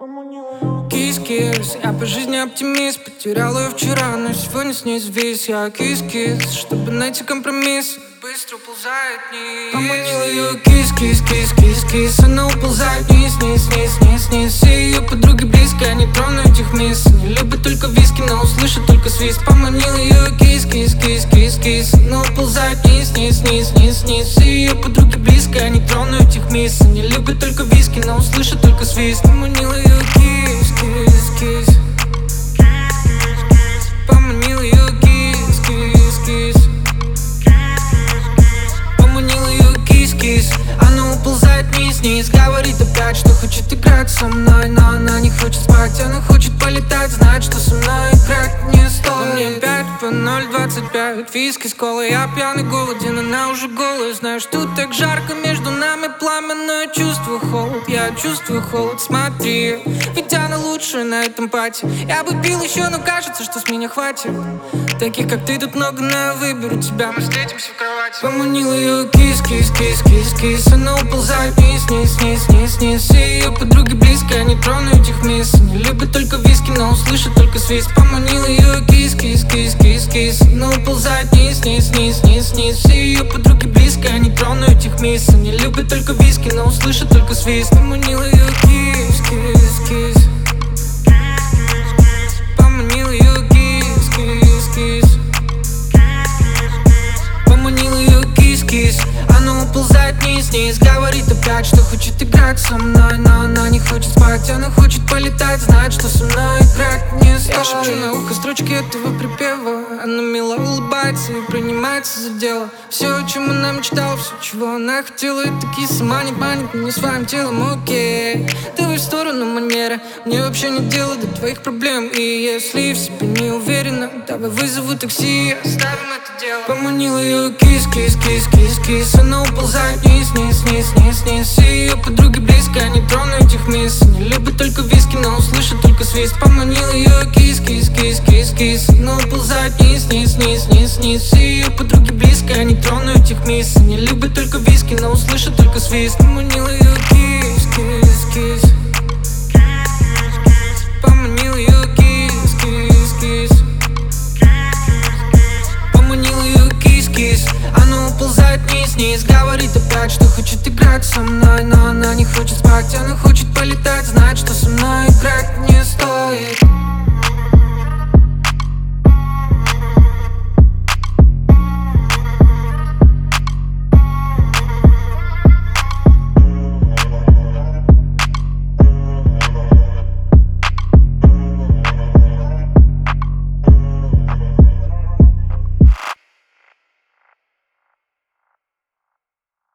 Кис-кис, я по жизни оптимист. Потерял ее вчера, но сегодня с ней завис. Я кис-кис, чтобы найти компромисс. Быстро уползает вниз. Поманил ее кис-кис-кис-кис-кис. Она уползает вниз, вниз, вниз, вниз, вниз. И ее подруги близко, я не трону этих мисс. Не любит только виски, но услышит только свист. Поманил ее кис-кис-кис-кис-кис. Она уползает вниз, вниз, вниз, вниз, вниз. И ее подруги близко, я не трону этих мисс. Не любит только виски, но услышит только свист. Поманил ее кис-кис-кис. Поманил ее кис-кис-кис. Поманил ее кис-кис. Она уползает вниз-вниз. Говорит опять, что хочет играть со мной. Но она не хочет спать, она хочет полетать. Знает, что со мной играть не стоит. Мне 5 по 0,25. Виски с колой, я пьяный, голоден. Она уже голая. Знаешь, тут так жарко, между нами пламя. Но я чувствую холод, я чувствую холод. Смотри, ведь она лучшая на этом пати. Я бы пил еще, но кажется, что с меня хватит. Таких, как ты, тут много, но я выберу тебя. Мы встретимся в кровати. Поманил ее кис-кис-кис-кис-кис. Она уползает вниз, вниз, вниз, вниз, вниз. И ее подруги близко, я не трону этих мисс. Не любит только виски, но услышит только свист. Поманил ее кис-кис-кис-кис-кис. Она уползает вниз, вниз, вниз, вниз, вниз. И ее подруги близко, я не трону этих мисс. Не любит только виски, но услышит только свист. Поманил ее кис-кис-кис. Поманил ее кис-кис-кис. Поманил ее кис-кис. Она уползает вниз-вниз. Говорит опять, что хочет играть со мной. Но она не хочет спать, она хочет полетать. Знает, что со мной играть не стоит. Я шепчу на ухо строчки этого припева. Она мило улыбается и принимается за дело. Все, о чем она мечтала, все, чего она хотела. Это киса манит, манит меня своим телом, окей. Давай в сторону манеры, мне вообще нет дела до твоих проблем. И если в себе не уверена, давай вызову такси и оставим это дело. Поманил ее кис-кис-кис-кис-кис. Она уползает вниз, вниз, вниз, вниз, вниз. И ее подруги близко, я не трону этих мисс. Не любит только виски, но услышит только свист. Поманил ее кис-кис-кис-кис-кис. Она уползает вниз, вниз, вниз, вниз, вниз. И ее подруги близко, я не трону этих мисс. Не любит только виски, но услышит только свист. Поманил ее кис-кис-кис. Поманил ее кис-кис-кис. Поманил ее кис-кис. Она уползает вниз-вниз. Говорит опять, что хочет играть со мной. Но она не хочет спать, она хочет полетать. Знает, что со мной играть не стоит.